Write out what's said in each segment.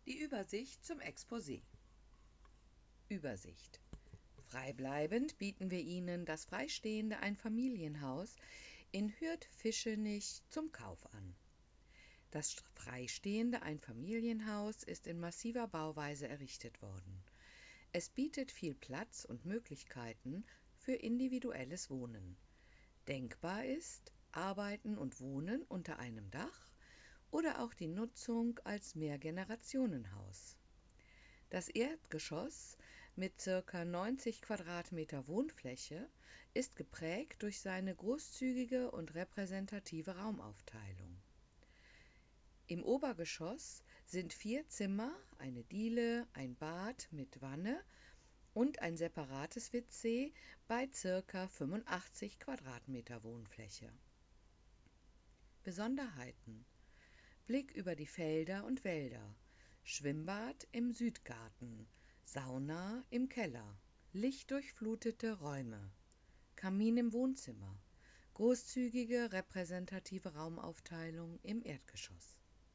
Die Übersicht zum Exposé. Übersicht. Freibleibend bieten wir Ihnen das freistehende Einfamilienhaus in Hürth-Fischenich zum Kauf an. Das freistehende Einfamilienhaus ist in massiver Bauweise errichtet worden. Es bietet viel Platz und Möglichkeiten für individuelles Wohnen. Denkbar ist Arbeiten und Wohnen unter einem Dach oder auch die Nutzung als Mehrgenerationenhaus. Das Erdgeschoss mit ca. 90 Quadratmeter Wohnfläche ist geprägt durch seine großzügige und repräsentative Raumaufteilung. Im Obergeschoss sind 4 Zimmer, eine Diele, ein Bad mit Wanne und ein separates WC bei ca. 85 Quadratmeter Wohnfläche. Besonderheiten: Blick über die Felder und Wälder, Schwimmbad im Südgarten, Sauna im Keller, lichtdurchflutete Räume, Kamin im Wohnzimmer, großzügige repräsentative Raumaufteilung im Erdgeschoss.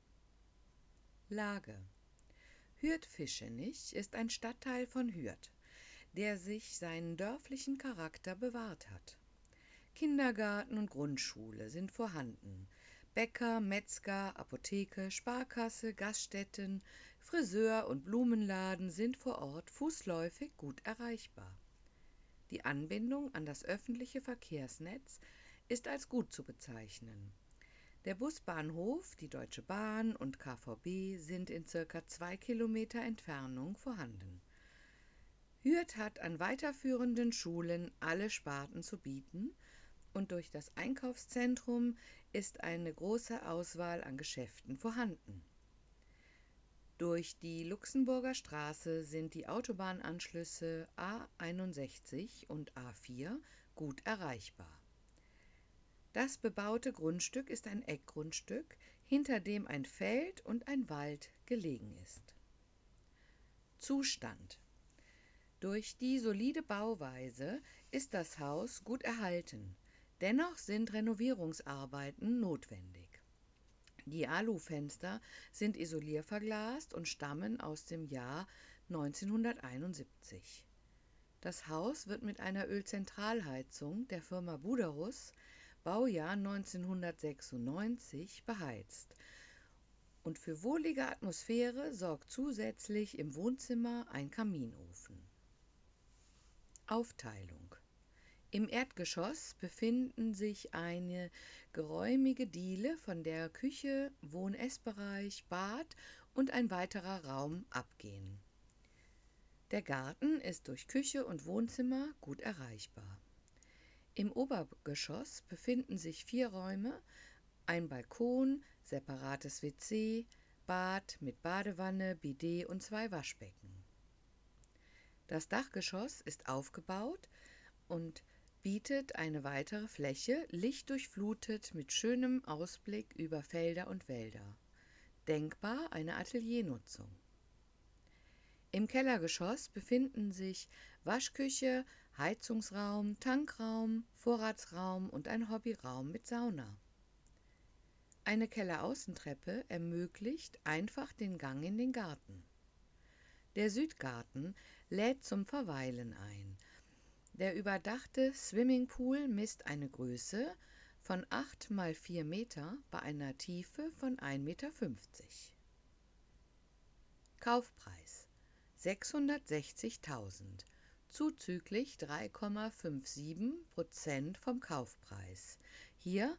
Lage: Hürth-Fischenich ist ein Stadtteil von Hürth, der sich seinen dörflichen Charakter bewahrt hat. Kindergarten und Grundschule sind vorhanden. Bäcker, Metzger, Apotheke, Sparkasse, Gaststätten, Friseur und Blumenladen sind vor Ort fußläufig gut erreichbar. Die Anbindung an das öffentliche Verkehrsnetz ist als gut zu bezeichnen. Der Busbahnhof, die Deutsche Bahn und KVB sind in ca. 2 Kilometer Entfernung vorhanden. Hürth hat an weiterführenden Schulen alle Sparten zu bieten und durch das Einkaufszentrum ist eine große Auswahl an Geschäften vorhanden. Durch die Luxemburger Straße sind die Autobahnanschlüsse A61 und A4 gut erreichbar. Das bebaute Grundstück ist ein Eckgrundstück, hinter dem ein Feld und ein Wald gelegen ist. Zustand: Durch die solide Bauweise ist das Haus gut erhalten. Dennoch sind Renovierungsarbeiten notwendig. Die Alufenster sind isolierverglast und stammen aus dem Jahr 1971. Das Haus wird mit einer Ölzentralheizung der Firma Buderus, Baujahr 1996, beheizt. Und für wohlige Atmosphäre sorgt zusätzlich im Wohnzimmer ein Kaminofen. Aufteilung: Im Erdgeschoss befinden sich eine geräumige Diele, von der Küche, Wohn-Essbereich, Bad und ein weiterer Raum abgehen. Der Garten ist durch Küche und Wohnzimmer gut erreichbar. Im Obergeschoss befinden sich 4 Räume, ein Balkon, separates WC, Bad mit Badewanne, Bidet und 2 Waschbecken. Das Dachgeschoss ist aufgebaut und bietet eine weitere Fläche, lichtdurchflutet mit schönem Ausblick über Felder und Wälder. Denkbar eine Ateliernutzung. Im Kellergeschoss befinden sich Waschküche, Heizungsraum, Tankraum, Vorratsraum und ein Hobbyraum mit Sauna. Eine Kelleraußentreppe ermöglicht einfach den Gang in den Garten. Der Südgarten lädt zum Verweilen ein. Der überdachte Swimmingpool misst eine Größe von 8 x 4 Meter bei einer Tiefe von 1,50 Meter. Kaufpreis: 660.000, zuzüglich 3,57% vom Kaufpreis, hier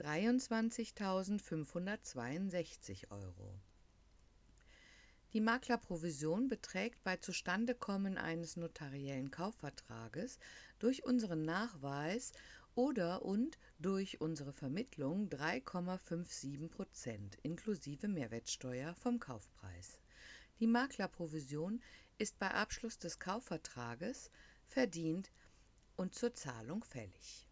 23.562 Euro. Die Maklerprovision beträgt bei Zustandekommen eines notariellen Kaufvertrages durch unseren Nachweis oder und durch unsere Vermittlung 3,57% inklusive Mehrwertsteuer vom Kaufpreis. Die Maklerprovision ist bei Abschluss des Kaufvertrages verdient und zur Zahlung fällig.